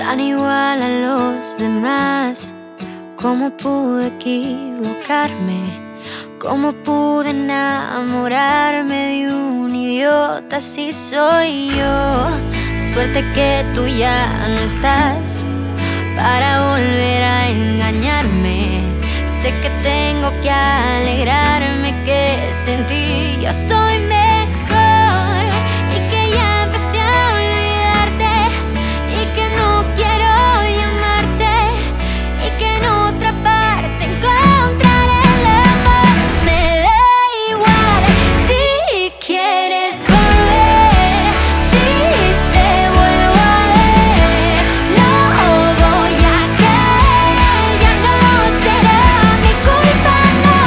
tan igual a los demás. ¿Cómo pude equivocarme? ¿Cómo pude enamorarme de un idiota si soy yo? Suerte que tú ya no estás para volver a engañarme. Sé que tengo que alegrarme, que sin ti ya estoy mejor y que ya empecé a olvidarte y que no quiero llamarte y que en otra parte encontraré el amor. Me da igual si quieres volver, si te vuelvo a ver, no voy a caer, ya no será mi culpa, no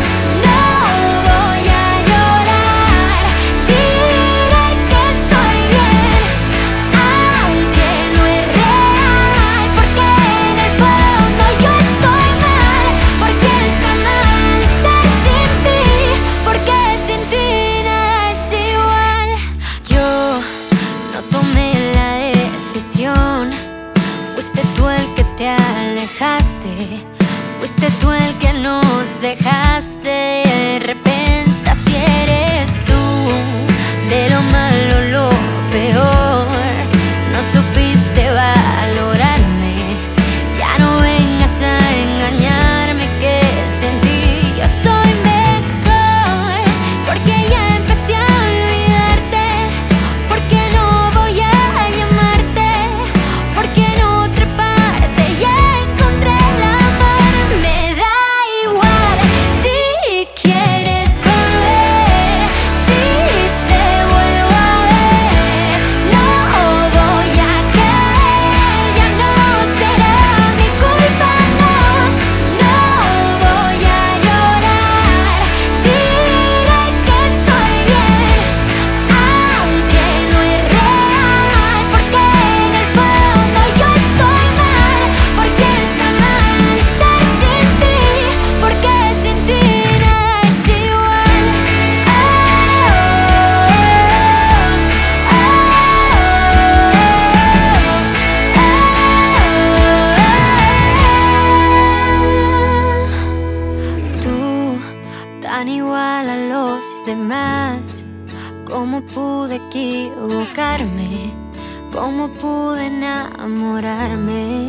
voy a llorar, diré que estoy bien, aunque no es real, porque en el fondo yo estoy mal, porque está mal estar sin ti, porque sin ti nada es igual. Yo no tomé la decisión, fuiste tú el que te alejaste, fuiste tú el que nos dejaste. De repente así eres tú, de lo malo lo peor, no supiste valorarme. Ya no vengas a engañarme, que sin ti ya estoy mejor, porque ya empecé a olvidarte, porque no voy a llamarte, porque en otra parte ya encontré el amor. Me da igual si quieres volver, si te vuelvo a ver, no voy a caer, ya no será mi culpa, no voy a llorar, diré que estoy bien, aunque no es real, porque en el fondo yo estoy mal, porque está mal estar sin ti, porque sin ti nada es igual. Tú, tan igual a los demás. ¿Cómo pude equivocarme? ¿Cómo pude enamorarme?